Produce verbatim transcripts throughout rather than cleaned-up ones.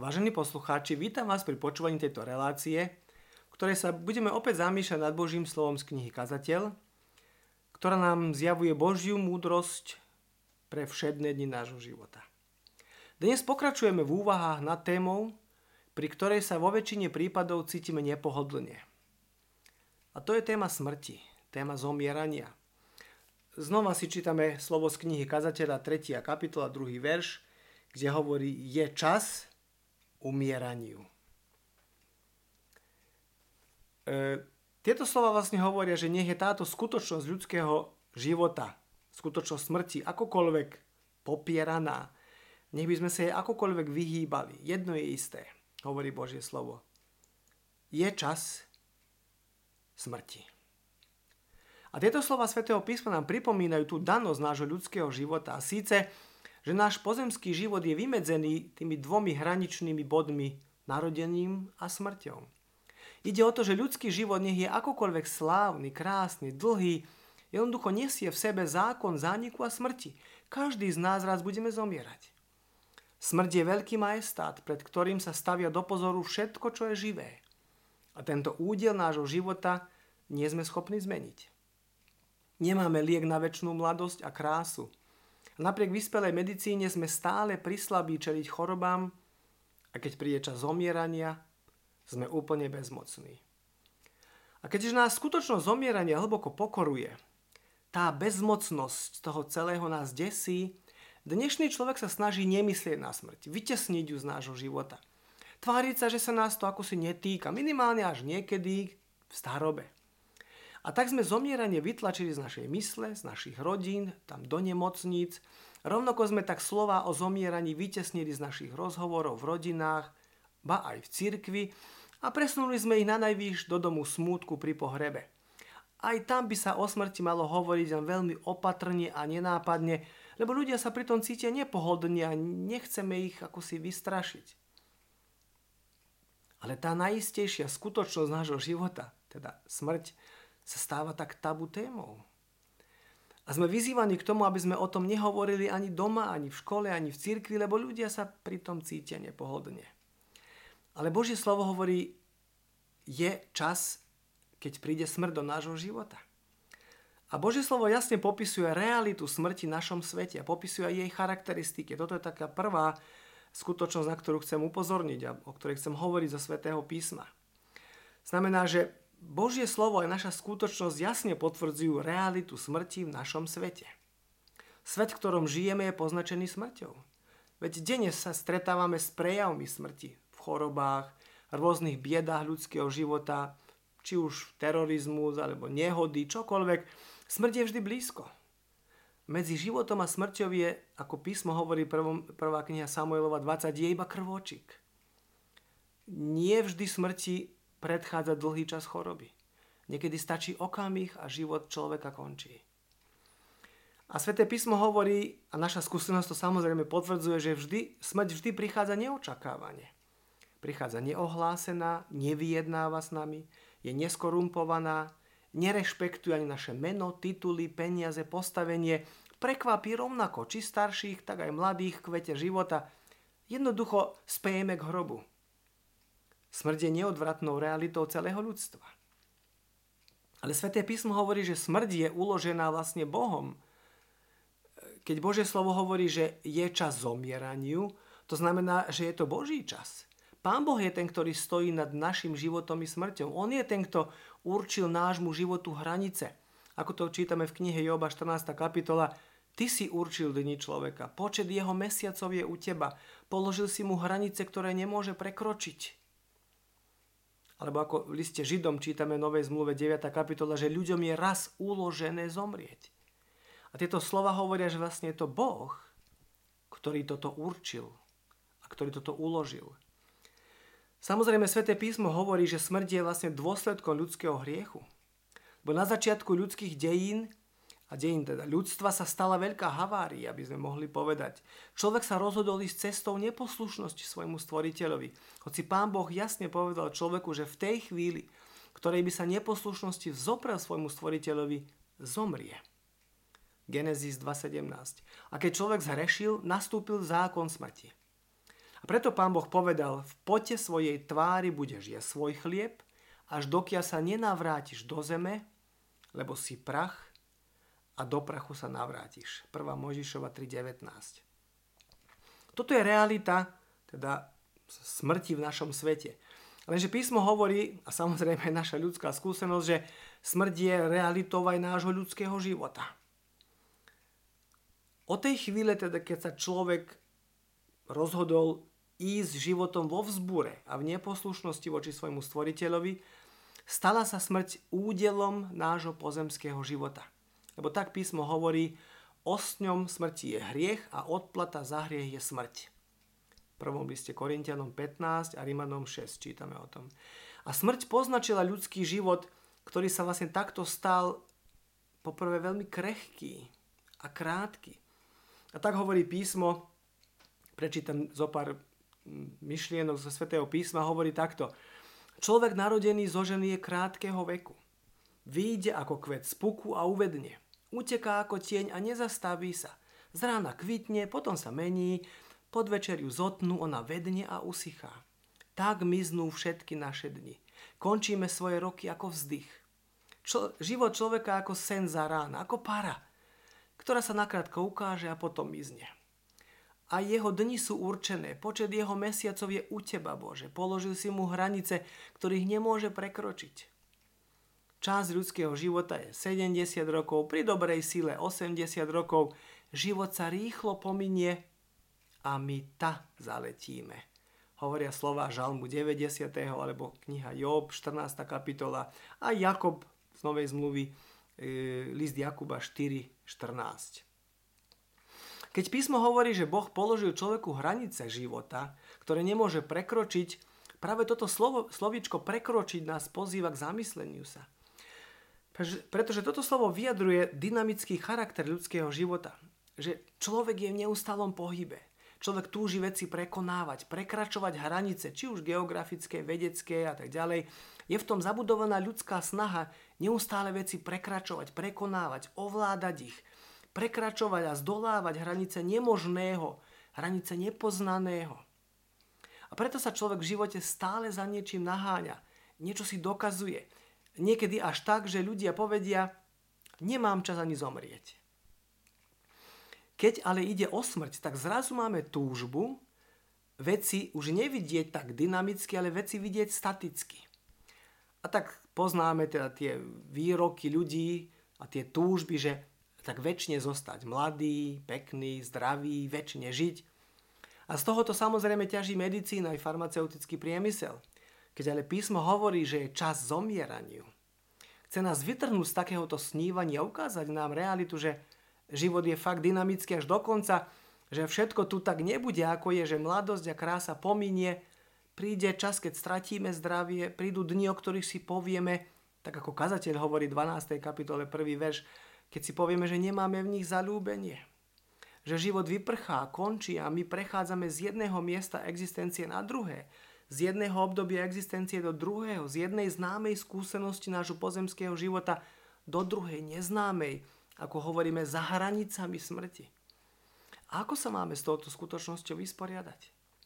Vážení poslucháči, vítam vás pri počúvaní tejto relácie, v ktorej sa budeme opäť zamýšľať nad Božím slovom z knihy Kazateľ, ktorá nám zjavuje Božiu múdrosť pre všedné dni nášho života. Dnes pokračujeme v úvahách nad témou, pri ktorej sa vo väčšine prípadov cítime nepohodlne. A to je téma smrti, téma zomierania. Znova si čítame slovo z knihy Kazateľa, tretia kapitola, druhý verš, kde hovorí, je čas umieraniu. E, tieto slova vlastne hovoria, že nech je táto skutočnosť ľudského života, skutočnosť smrti, akokoľvek popieraná, nech by sme sa jej akokoľvek vyhýbali. Jedno je isté, hovorí Božie slovo. Je čas smrti. A tieto slova Svätého písma nám pripomínajú tú danosť nášho ľudského života. A síce, že náš pozemský život je vymedzený tými dvomi hraničnými bodmi, narodením a smrťou. Ide o to, že ľudský život nech je akokoľvek slávny, krásny, dlhý, jednoducho nesie v sebe zákon zániku a smrti. Každý z nás raz budeme zomierať. Smrť je veľký majestát, pred ktorým sa stavia do pozoru všetko, čo je živé. A tento údiel nášho života nie sme schopní zmeniť. Nemáme liek na večnú mladosť a krásu. Napriek vyspelej medicíne sme stále prislabí čeliť chorobám a keď príde čas zomierania, sme úplne bezmocní. A keďže nás skutočnosť zomierania hlboko pokoruje, tá bezmocnosť toho celého nás desí, dnešný človek sa snaží nemyslieť na smrť, vytesniť ju z nášho života. Tváriť sa, že sa nás to akosi netýka, minimálne až niekedy v starobe. A tak sme zomieranie vytlačili z našej mysle, z našich rodín, tam do nemocníc. Rovnako sme tak slová o zomieraní vytesnili z našich rozhovorov v rodinách, ba aj v cirkvi a presunuli sme ich na najvýš do domu smútku pri pohrebe. Aj tam by sa o smrti malo hovoriť len veľmi opatrne a nenápadne, lebo ľudia sa pri tom cítia nepohodlne a nechceme ich ako si vystrašiť. Ale tá najistejšia skutočnosť nášho života, teda smrť, sa stáva tak tabu témou. A sme vyzývaní k tomu, aby sme o tom nehovorili ani doma, ani v škole, ani v cirkvi, lebo ľudia sa pri tom cítia nepohodlne. Ale Božie slovo hovorí, je čas, keď príde smrť do nášho života. A Božie slovo jasne popisuje realitu smrti v našom svete a popisuje aj jej charakteristiky. Toto je taká prvá skutočnosť, na ktorú chcem upozorniť a o ktorej chcem hovoriť zo Svätého písma. Znamená, že Božie slovo aj naša skutočnosť jasne potvrdzujú realitu smrti v našom svete. Svet, v ktorom žijeme, je poznačený smrťou. Veď denne sa stretávame s prejavmi smrti v chorobách, rôznych biedách ľudského života, či už terorizmus alebo nehody, čokoľvek. Smrť je vždy blízko. Medzi životom a smrťou je, ako písmo hovorí prvom, prvá kniha Samuelova dvadsať, je iba krvočík. Nie vždy smrti predchádza dlhý čas choroby. Niekedy stačí okamih a život človeka končí. A Sväté písmo hovorí, a naša skúsenosť to samozrejme potvrdzuje, že vždy, smrť vždy prichádza neočakávane. Prichádza neohlásená, nevyjednáva s nami, je neskorumpovaná, nerešpektuje ani naše meno, tituly, peniaze, postavenie, prekvapí rovnako, či starších, tak aj mladých v kvete života. Jednoducho spejeme k hrobu. Smrť je neodvratnou realitou celého ľudstva. Ale Sväté písmo hovorí, že smrť je uložená vlastne Bohom. Keď Božie slovo hovorí, že je čas zomieraniu, to znamená, že je to Boží čas. Pán Boh je ten, ktorý stojí nad našim životom i smrťou. On je ten, kto určil nášmu životu hranice. Ako to čítame v knihe Joba štrnásta kapitola, ty si určil dni človeka, počet jeho mesiacov je u teba, položil si mu hranice, ktoré nemôže prekročiť. Alebo ako v liste Židom čítame v Novej zmluve deviata kapitola, že ľuďom je raz uložené zomrieť. A tieto slova hovoria, že vlastne je to Boh, ktorý toto určil a ktorý toto uložil. Samozrejme, Sväté písmo hovorí, že smrť je vlastne dôsledkom ľudského hriechu. Bo na začiatku ľudských dejín a dejín teda ľudstva sa stala veľká havária, aby sme mohli povedať. Človek sa rozhodol ísť cestou neposlušnosti svojmu stvoriteľovi. Hoci Pán Boh jasne povedal človeku, že v tej chvíli, ktorej by sa neposlušnosti vzoprel svojmu stvoriteľovi, zomrie. Genesis dva sedemnásť. A keď človek zhrešil, nastúpil zákon smrti. A preto Pán Boh povedal, v pote svojej tvári budeš jesť svoj chlieb, až dokiaľ sa nenavrátiš do zeme, lebo si prach a do prachu sa navrátiš. prvá Mojžišova tri devätnásť. Toto je realita, teda smrti v našom svete. Lenže písmo hovorí, a samozrejme naša ľudská skúsenosť, že smrť je realitou aj nášho ľudského života. Od tej chvíle, teda, keď sa človek rozhodol ísť životom vo vzbure a v neposlušnosti voči svojmu stvoriteľovi, stala sa smrť údelom nášho pozemského života. Lebo tak písmo hovorí, osňom smrti je hriech a odplata za hriech je smrť. V prvom liste Korinťanom pätnásť a Rimanom šesť čítame o tom. A smrť poznačila ľudský život, ktorý sa vlastne takto stal poprvé veľmi krehký a krátky. A tak hovorí písmo, prečítam zo pár myšlienok zo Svätého písma, hovorí takto. Človek narodený zo ženy je krátkeho veku. Vyjde ako kvet z puku a uvedne. Uteká ako tieň a nezastaví sa. Z rána kvitne, potom sa mení, pod večeriu zotnú, ona vedne a usychá. Tak miznú všetky naše dni. Končíme svoje roky ako vzdych. Člo, život človeka ako sen za rána, ako para, ktorá sa nakrátko ukáže a potom mizne. A jeho dni sú určené, počet jeho mesiacov je u teba, Bože. Položil si mu hranice, ktorých nemôže prekročiť. Čas ľudského života je sedemdesiat rokov, pri dobrej sile osemdesiat rokov. Život sa rýchlo pominie a my ta zaletíme. Hovoria slova Žalmu deväťdesiat alebo kniha Job, štrnásta kapitola a Jakob z Novej zmluvy, e, list Jakuba štyri štrnásť. Keď písmo hovorí, že Boh položil človeku hranice života, ktoré nemôže prekročiť, práve toto slovo, slovíčko prekročiť nás pozýva k zamysleniu sa. Pretože toto slovo vyjadruje dynamický charakter ľudského života. Že človek je v neustálom pohybe. Človek túži veci prekonávať, prekračovať hranice, či už geografické, vedecké a tak ďalej. Je v tom zabudovaná ľudská snaha neustále veci prekračovať, prekonávať, ovládať ich. Prekračovať a zdolávať hranice nemožného, hranice nepoznaného. A preto sa človek v živote stále za niečím naháňa. Niečo si dokazuje. Niekedy až tak, že ľudia povedia, nemám čas ani zomrieť. Keď ale ide o smrť, tak zrazu máme túžbu veci už nevidieť tak dynamicky, ale veci vidieť staticky. A tak poznáme teda tie výroky ľudí a tie túžby, že tak večne zostať mladý, pekný, zdravý, večne žiť. A z tohoto samozrejme ťaží medicína aj farmaceutický priemysel. Keď ale písmo hovorí, že je čas zomieraniu, chce nás vytrhnúť z takéhoto snívania a ukázať nám realitu, že život je fakt dynamický až do konca, že všetko tu tak nebude, ako je, že mladosť a krása pominie, príde čas, keď stratíme zdravie, prídu dni, o ktorých si povieme, tak ako kazateľ hovorí v dvanástej kapitole prvý verš, keď si povieme, že nemáme v nich zaľúbenie. Že život vyprchá, končí a my prechádzame z jedného miesta existencie na druhé, z jedného obdobia existencie do druhého, z jednej známej skúsenosti nášho pozemského života do druhej neznámej, ako hovoríme, za hranicami smrti. A ako sa máme s touto skutočnosťou vysporiadať?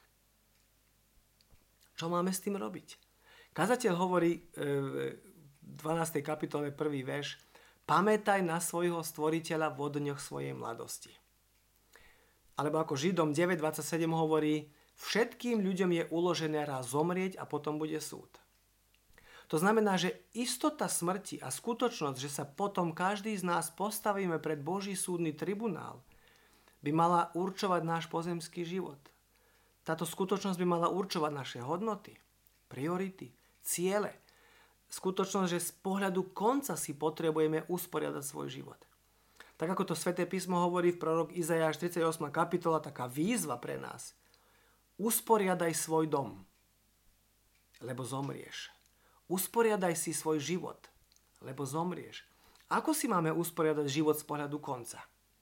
Čo máme s tým robiť? Kazateľ hovorí v dvanástej kapitole prvý verš, pamätaj na svojho stvoriteľa vo dňoch svojej mladosti. Alebo ako Židom deväť dvadsaťsedem hovorí, všetkým ľuďom je uložené raz zomrieť a potom bude súd. To znamená, že istota smrti a skutočnosť, že sa potom každý z nás postavíme pred Boží súdny tribunál, by mala určovať náš pozemský život. Táto skutočnosť by mala určovať naše hodnoty, priority, ciele. Skutočnosť, že z pohľadu konca si potrebujeme usporiadať svoj život. Tak ako to Sväté písmo hovorí v prorok Izaiáš tridsiatosem kapitola, taká výzva pre nás. Usporiadaj svoj dom, lebo zomrieš. Usporiadaj si svoj život, lebo zomrieš. Ako si máme usporiadať život z pohľadu konca?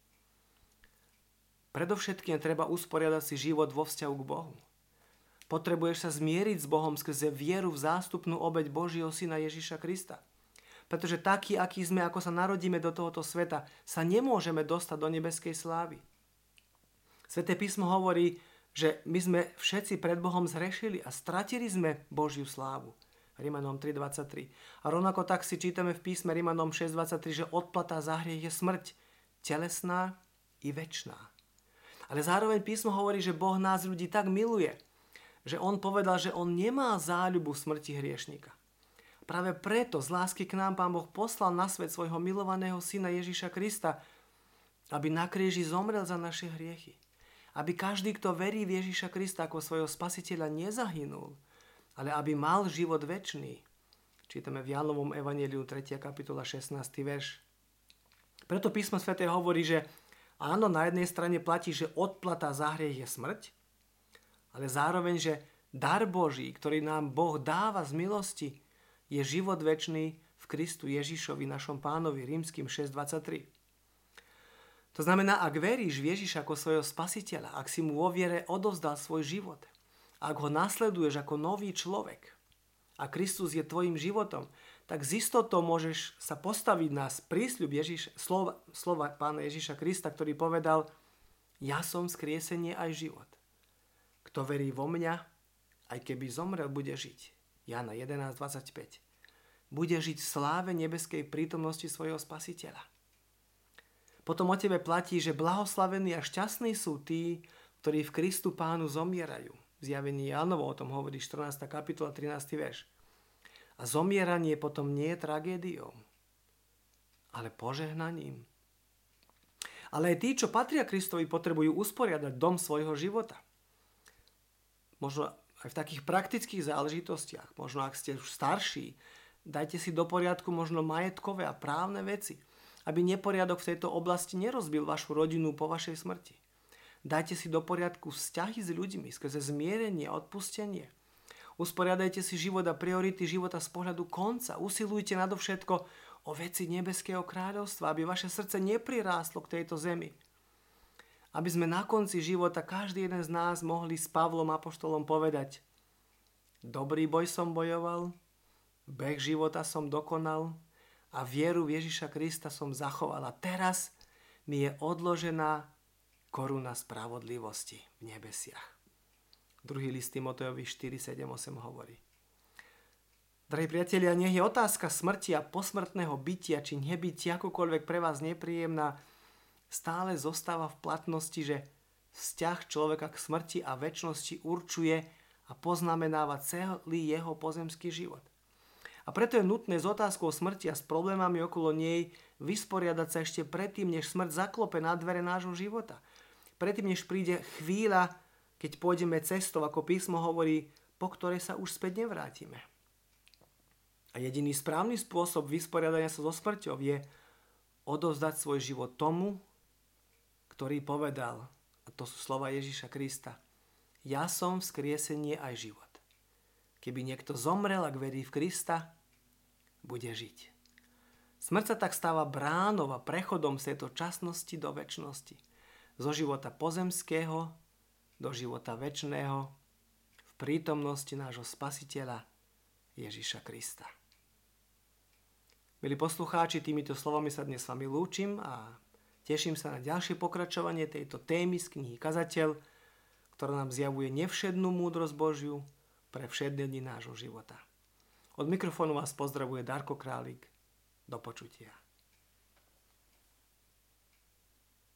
Predovšetkým treba usporiadať si život vo vzťahu k Bohu. Potrebuješ sa zmieriť s Bohom skrze vieru v zástupnú obeť Božieho Syna Ježiša Krista. Pretože taký, aký sme, ako sa narodíme do tohoto sveta, sa nemôžeme dostať do nebeskej slávy. Sväté písmo hovorí, že my sme všetci pred Bohom zhrešili a stratili sme Božiu slávu. Rimanom tri dvadsaťtri. A rovnako tak si čítame v písme Rimanom šesť dvadsaťtri, že odplata za hriech je smrť, telesná i večná. Ale zároveň písmo hovorí, že Boh nás ľudí tak miluje, že on povedal, že on nemá záľubu smrti hriešnika. Práve preto z lásky k nám Pán Boh poslal na svet svojho milovaného syna Ježiša Krista, aby na kríži zomrel za naše hriechy. Aby každý, kto verí v Ježiša Krista ako svojho spasiteľa, nezahynul, ale aby mal život večný. Čítame v Jánovom evanjeliu tretia kapitola šestnásty verš. Preto písmo sväté hovorí, že áno, na jednej strane platí, že odplata za hriech je smrť, ale zároveň, že dar Boží, ktorý nám Boh dáva z milosti, je život večný v Kristu Ježišovi, našom Pánovi, Rímskym šesť dvadsaťtri. To znamená, ak veríš v Ježiša ako svojho spasiteľa, ak si mu vo viere odovzdal svoj život, ak ho nasleduješ ako nový človek a Kristus je tvojim životom, tak z istotou môžeš sa postaviť na prísľub Ježiš, slova, slova Pána Ježiša Krista, ktorý povedal: ja som vzkriesenie aj život. Kto verí vo mňa, aj keby zomrel, bude žiť. Jána jedenásť dvadsaťpäť. Bude žiť v sláve nebeskej prítomnosti svojho spasiteľa. Potom o tebe platí, že blahoslavení a šťastní sú tí, ktorí v Kristu Pánu zomierajú. V Zjavení Jánovo o tom hovorí štrnásta kapitola trinásty verš. A zomieranie potom nie je tragédiou, ale požehnaním. Ale aj tí, čo patria Kristovi, potrebujú usporiadať dom svojho života. Možno aj v takých praktických záležitostiach, možno ak ste už starší, dajte si do poriadku možno majetkové a právne veci, aby neporiadok v tejto oblasti nerozbil vašu rodinu po vašej smrti. Dajte si do poriadku vzťahy s ľuďmi skrze zmierenie a odpustenie. Usporiadajte si život a priority života z pohľadu konca. Usilujte nadovšetko o veci nebeského kráľovstva, aby vaše srdce neprirástlo k tejto zemi. Aby sme na konci života každý jeden z nás mohli s Pavlom apoštolom povedať: dobrý boj som bojoval, beh života som dokonal a vieru v Ježiša Krista som zachoval. A teraz mi je odložená koruna spravodlivosti v nebesiach. Druhý list Timotejovi štyri sedem osem hovorí. Drahí priatelia, nech je otázka smrti a posmrtného bytia či nebytia akokoľvek pre vás nepríjemná, stále zostáva v platnosti, že vzťah človeka k smrti a večnosti určuje a poznamenáva celý jeho pozemský život. A preto je nutné s otázkou smrti a s problémami okolo nej vysporiadať sa ešte predtým, než smrť zaklope na dvere nášho života. Predtým, než príde chvíľa, keď pôjdeme cestou, ako písmo hovorí, po ktorej sa už späť nevrátime. A jediný správny spôsob vysporiadania sa so smrťou je odovzdať svoj život tomu, ktorý povedal, a to sú slova Ježiša Krista: ja som vzkriesenie aj život. Keby niekto zomrel, ak verí v Krista, bude žiť. Smrť sa tak stáva bránou a prechodom z tejto časnosti do večnosti. Zo života pozemského do života večného v prítomnosti nášho Spasiteľa Ježiša Krista. Milí poslucháči, týmito slovami sa dnes s vami lúčim a teším sa na ďalšie pokračovanie tejto témy z knihy Kazateľ, ktorá nám zjavuje nevšednú múdrosť Božiu pre všedné dni nášho života. Od mikrofónu vás pozdravuje Darko Králik. Do počutia.